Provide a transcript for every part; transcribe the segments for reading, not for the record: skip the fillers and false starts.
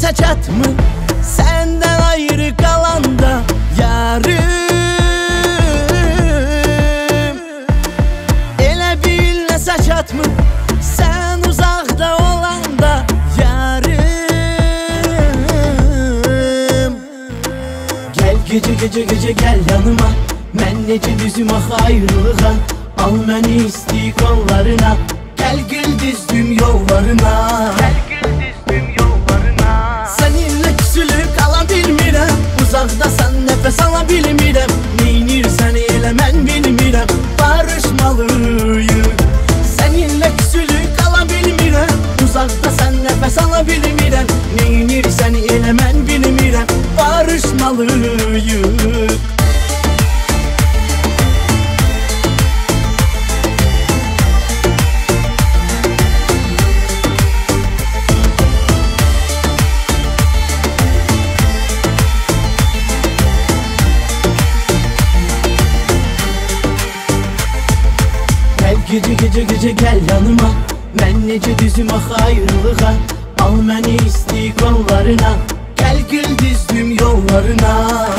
bilməsə çatmı səndən ayrı qalanda yarım. Elə bilməsə çatmı sən uzaqda olanda yarım. Gəl gecə gecə gəl yanıma, mən necə düzüm axı ayrılığa. Al məni isti qollarına, gəl gül düzdüm yollarına. Səninlə küsülüb qala bilmirəm, uzaqdasan nəfəs ala bilmirəm. Neynirsən elə mən bilmirəm, barışmalıyıq. Səninlə küsülüb qala bilmirəm, uzaqdasan nəfəs ala bilmirəm. Neynirsən elə mən bilmirəm, barışmalıyıq. Gecə gəl yanıma, mən necə düzüm axı ayrılığa. Al məni isti qollarına, gəl gül düzdüm yollarına.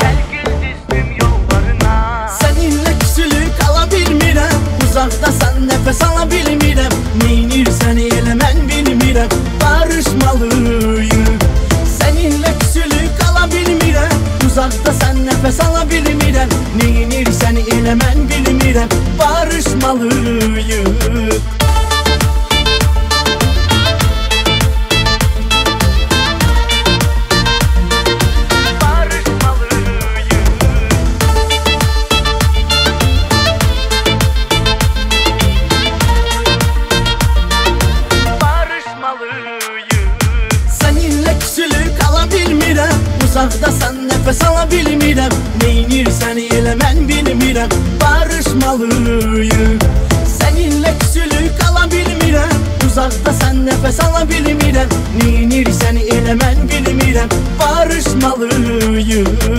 Səninlə küsülüb qala bilmirəm, uzaqdasan nəfəs ala bilmirəm. Neynirsən elə mən bilmirəm, barışmalıyıq. Səninlə küsülüb qala bilmirəm, uzaqdasan nəfəs ala bilmirəm. Neynirsən elə mən bilmirəm, barışmalıyıq. Səninlə küsülüb qala bilmirəm, uzaqdasan nəfəs ala bilmirəm. Neynirsən elə mən bilmirəm, barışmalıyıq. Səninlə küsülüb qala bilmirəm, uzaqdasan nəfəs ala bilmirəm. Neynirsən elə mən bilmirəm, barışmalıyıq.